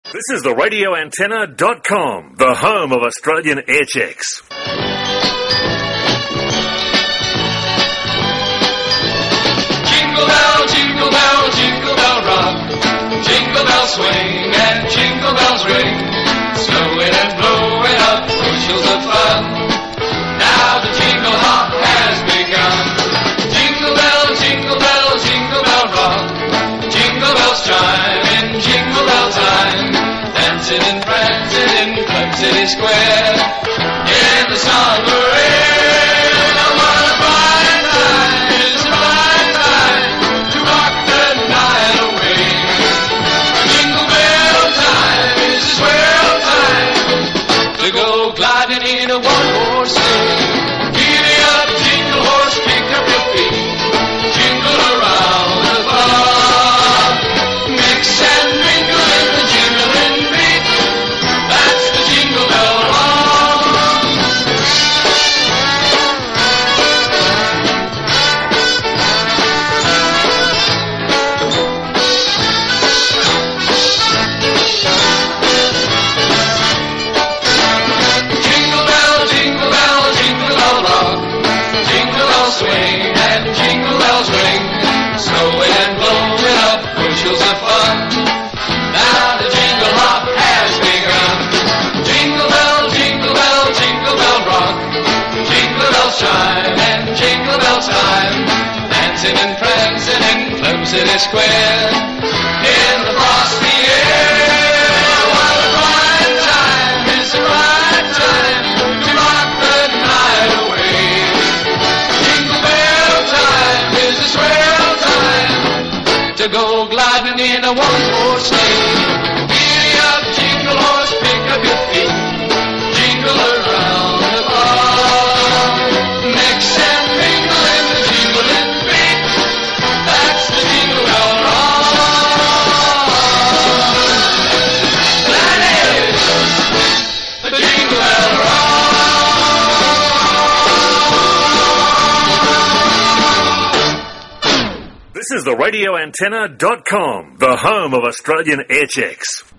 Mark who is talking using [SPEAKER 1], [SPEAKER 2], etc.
[SPEAKER 1] This is the radioantenna.com, the home of Australian air checks.
[SPEAKER 2] Jingle bell, jingle bell, jingle bell rock. Jingle bell swing and jingle bells ring. Snowing and blowing up bushels of fun. Now the jingle hop has begun. Jingle bell, jingle bell, jingle bell rock. Jingle bells chime in jingle bell time. Dancing and prancing in Club City Square. In the summer air. What a fine time, it's a fine time to rock the night away. Jingle bell time is a swell time to go gliding in a one-horse sleigh. Giddy up, jingle horse, kick up your feet. Jingle around the bar. Mix and mingle in the jingling beat. That's the jingle bell rock. Jingle bell, jingle bell, jingle bell rock. Jingle bells swing and jingle bells ring. Snowing and blowing up bushels of fun. Now the jingle hop has begun. Jingle bell, jingle bell, jingle bell rock. Jingle bells chime and jingle bell time. Dancing and prancing in Club City Square. In the frosty air. What a fine time, it's a fine time to rock the night away. Jingle bell time is a swell time to go gliding in a one-horse sleigh. Giddy up, jingle horse, pick up your feet. Jingle around the bar. Mix and mingle in the jingling beat. That's the jingle bell rock. That is the jingle bell rock.
[SPEAKER 1] This is the radioantenna.com, the home of Australian air checks.